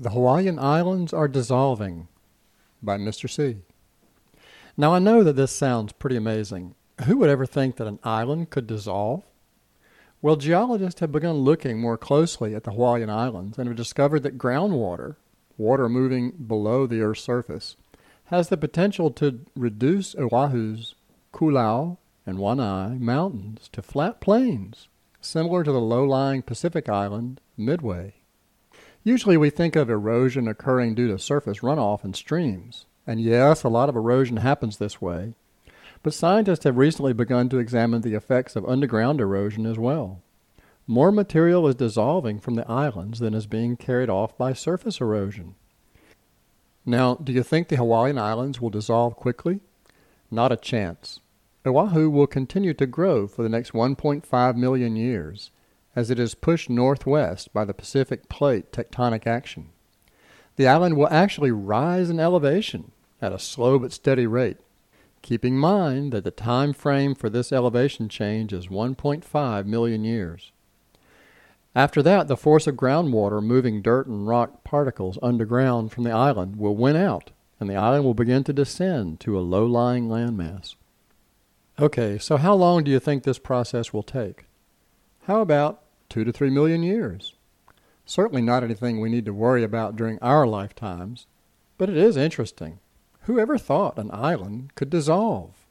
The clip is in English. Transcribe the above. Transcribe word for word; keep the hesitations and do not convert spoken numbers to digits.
The Hawaiian Islands Are Dissolving by Mister C. Now I know that this sounds pretty amazing. Who would ever think that an island could dissolve? Well, geologists have begun looking more closely at the Hawaiian Islands and have discovered that groundwater, water moving below the Earth's surface, has the potential to reduce Oahu's Koolau and Waianae mountains to flat plains, similar to the low-lying Pacific island Midway. Usually we think of erosion occurring due to surface runoff and streams, and yes, a lot of erosion happens this way, but scientists have recently begun to examine the effects of underground erosion as well. More material is dissolving from the islands than is being carried off by surface erosion. Now, do you think the Hawaiian Islands will dissolve quickly? Not a chance. Oahu will continue to grow for the next one point five million years, as it is pushed northwest by the Pacific Plate tectonic action. The island will actually rise in elevation at a slow but steady rate, keeping in mind that the time frame for this elevation change is one point five million years. After that, the force of groundwater moving dirt and rock particles underground from the island will win out, and the island will begin to descend to a low-lying landmass. Okay, so how long do you think this process will take? How about two to three million years? Certainly not anything we need to worry about during our lifetimes, but it is interesting. Who ever thought an island could dissolve?